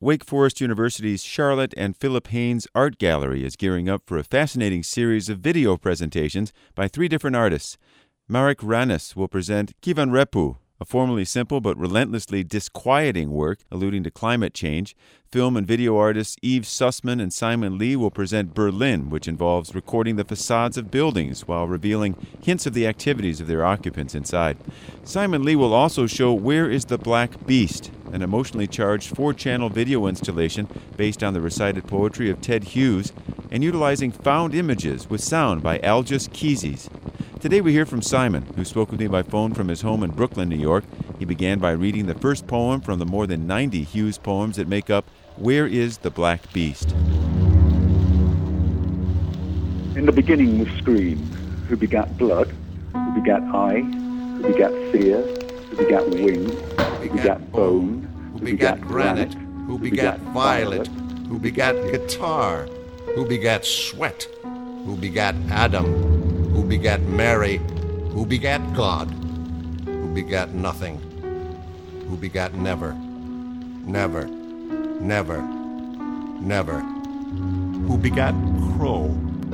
Wake Forest University's Charlotte and Philip Haynes Art Gallery is gearing up for a fascinating series of video presentations by 3 different artists. Marek Ranis will present Kivanrepu, a formally simple but relentlessly disquieting work alluding to climate change. Film and video artists Yves Sussman and Simon Lee will present Berlin, which involves recording the facades of buildings while revealing hints of the activities of their occupants inside. Simon Lee will also show Where is the Black Beast?, an emotionally charged 4-channel video installation based on the recited poetry of Ted Hughes and utilizing found images with sound by Algis Kizis. Today we hear from Simon, who spoke with me by phone from his home in Brooklyn, New York. He began by reading the first poem from the more than 90 Hughes poems that make up Where is the Black Beast? In the beginning was Scream, who begat blood, who begat eye, who begat fear, who begat wing, who begat bone, who begat granite, who begat violet, who begat guitar, who begat sweat, who begat Adam, who begat Mary, who begat God, who begat nothing, who begat never, never, never, never, who begat crow,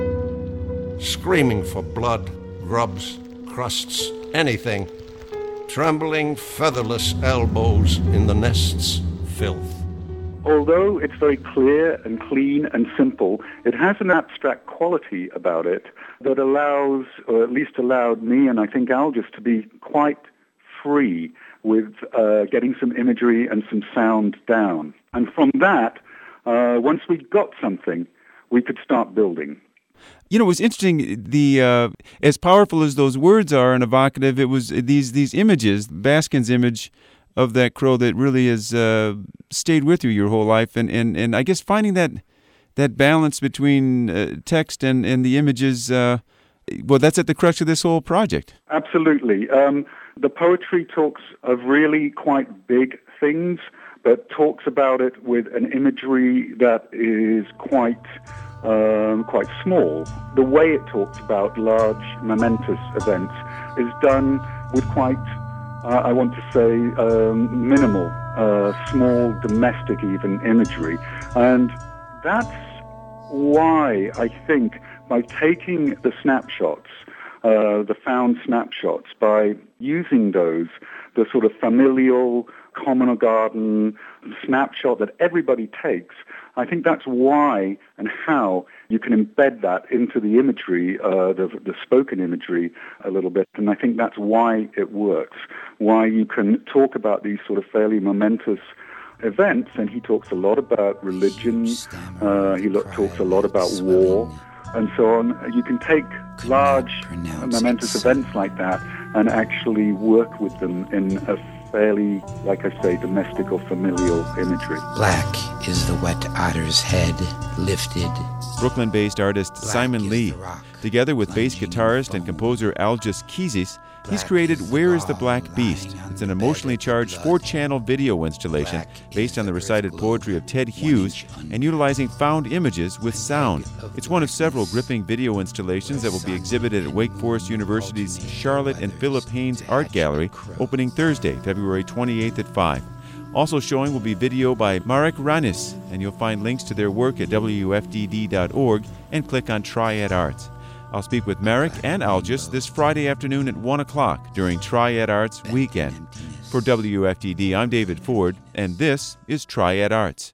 screaming for blood, grubs, crusts, anything, trembling featherless elbows in the nest's filth. Although it's very clear and clean and simple, it has an abstract quality about it that allows, or at least allowed me and I think Algis to be quite free with getting some imagery and some sound down. And from that, once we got something, we could start building. You know, it was interesting, as powerful as those words are and evocative, it was these images, Baskin's image of that crow that really has stayed with you your whole life. And I guess finding that balance between text and the images, that's at the crux of this whole project. Absolutely. The poetry talks of really quite big things, but talks about it with an imagery that is quite small. The way it talks about large, momentous events is done with quite, I want to say, minimal, small, domestic even imagery. And that's why I think by taking the snapshots, the found snapshots, by using those, the sort of familial, common garden snapshot that everybody takes, I think that's why and how you can embed that into the imagery, the spoken imagery a little bit. And I think that's why it works, why you can talk about these sort of fairly momentous events. And he talks a lot about religion, talks a lot about war, and so on. You can take large, momentous events like that and actually work with them in a fairly, like I say, domestic or familial imagery. Black is the wet otter's head lifted. Brooklyn-based artist Simon Lee, together with bass guitarist and composer Algis Kizis, he's created Where is the Black Beast? It's an emotionally charged 4-channel video installation based on the recited poetry of Ted Hughes and utilizing found images with sound. It's one of several gripping video installations that will be exhibited at Wake Forest University's Charlotte and Philip Haynes Art Gallery, opening Thursday, February 28th at 5. Also showing will be video by Marek Ranis, and you'll find links to their work at wfdd.org and click on Triad Arts. I'll speak with Marek and Algis this Friday afternoon at 1 o'clock during Triad Arts Weekend. For WFDD, I'm David Ford, and this is Triad Arts.